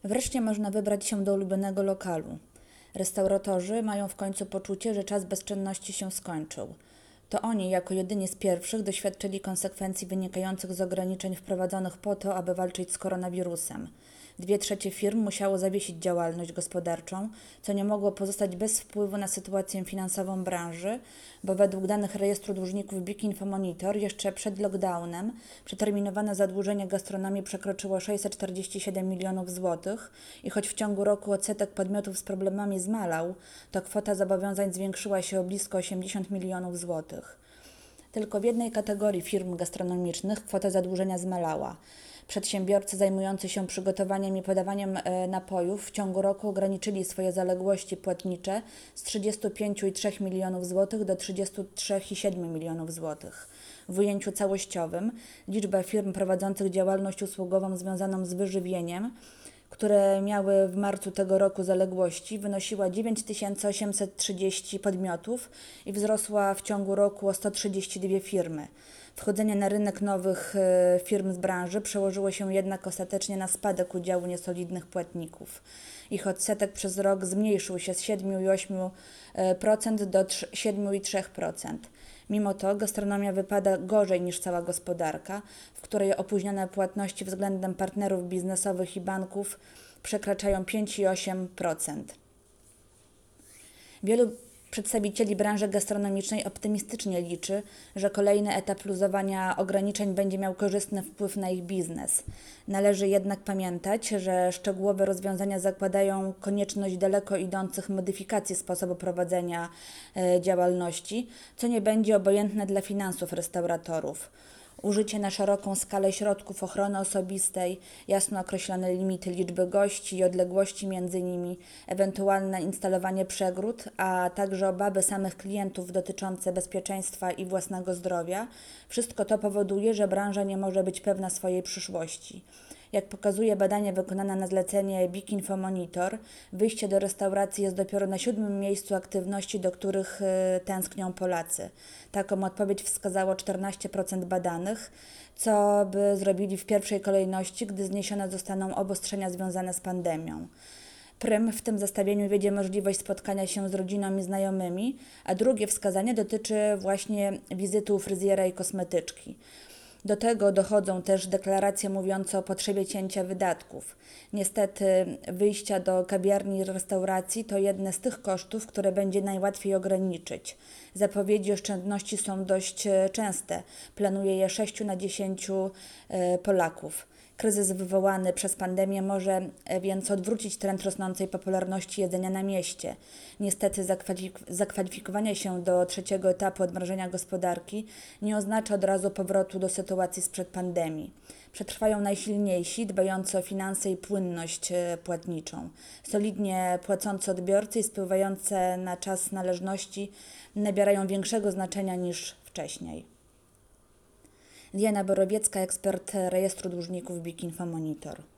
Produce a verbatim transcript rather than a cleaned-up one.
Wreszcie można wybrać się do ulubionego lokalu. Restauratorzy mają w końcu poczucie, że czas bezczynności się skończył. To oni, jako jedyni z pierwszych, doświadczyli konsekwencji wynikających z ograniczeń wprowadzonych po to, aby walczyć z koronawirusem. Dwie trzecie firm musiało zawiesić działalność gospodarczą, co nie mogło pozostać bez wpływu na sytuację finansową branży, bo według danych rejestru dłużników BIG Infomonitor jeszcze przed lockdownem przeterminowane zadłużenie gastronomii przekroczyło sześćset czterdzieści siedem milionów złotych i choć w ciągu roku odsetek podmiotów z problemami zmalał, to kwota zobowiązań zwiększyła się o blisko osiemdziesiąt milionów złotych. Tylko w jednej kategorii firm gastronomicznych kwota zadłużenia zmalała. Przedsiębiorcy zajmujący się przygotowaniem i podawaniem napojów w ciągu roku ograniczyli swoje zaległości płatnicze z trzydziestu pięciu i trzech milionów złotych do trzydziestu trzech i siedmiu milionów złotych. W ujęciu całościowym liczba firm prowadzących działalność usługową związaną z wyżywieniem, które miały w marcu tego roku zaległości, wynosiła dziewięć tysięcy osiemset trzydzieści podmiotów i wzrosła w ciągu roku o sto trzydzieści dwie firmy. Wchodzenie na rynek nowych firm z branży przełożyło się jednak ostatecznie na spadek udziału niesolidnych płatników. Ich odsetek przez rok zmniejszył się z siedem i ośmiu procent do siedem i trzy procent. Mimo to gastronomia wypada gorzej niż cała gospodarka, w której opóźnione płatności względem partnerów biznesowych i banków przekraczają pięć i osiem procent. Wielu przedstawicieli branży gastronomicznej optymistycznie liczy, że kolejny etap luzowania ograniczeń będzie miał korzystny wpływ na ich biznes. Należy jednak pamiętać, że szczegółowe rozwiązania zakładają konieczność daleko idących modyfikacji sposobu prowadzenia e, działalności, co nie będzie obojętne dla finansów restauratorów. Użycie na szeroką skalę środków ochrony osobistej, jasno określone limity liczby gości i odległości między nimi, ewentualne instalowanie przegród, a także obawy samych klientów dotyczące bezpieczeństwa i własnego zdrowia, wszystko to powoduje, że branża nie może być pewna swojej przyszłości. Jak pokazuje badanie wykonane na zlecenie BIG Infomonitor, wyjście do restauracji jest dopiero na siódmym miejscu aktywności, do których y, tęsknią Polacy. Taką odpowiedź wskazało czternaście procent badanych, co by zrobili w pierwszej kolejności, gdy zniesione zostaną obostrzenia związane z pandemią. Prym w tym zestawieniu wiedzie możliwość spotkania się z rodziną i znajomymi, a drugie wskazanie dotyczy właśnie wizyty u fryzjera i kosmetyczki. Do tego dochodzą też deklaracje mówiące o potrzebie cięcia wydatków. Niestety wyjścia do kawiarni i restauracji to jedne z tych kosztów, które będzie najłatwiej ograniczyć. Zapowiedzi oszczędności są dość częste. Planuje je sześciu na dziesięciu Polaków. Kryzys wywołany przez pandemię może więc odwrócić trend rosnącej popularności jedzenia na mieście. Niestety zakwalifikowanie się do trzeciego etapu odmrożenia gospodarki nie oznacza od razu powrotu do sytuacji sprzed pandemii. Przetrwają najsilniejsi, dbający o finanse i płynność płatniczą. Solidnie płacący odbiorcy i spływające na czas należności nabierają większego znaczenia niż wcześniej. Diana Borowiecka, ekspert rejestru dłużników BIG Infomonitor.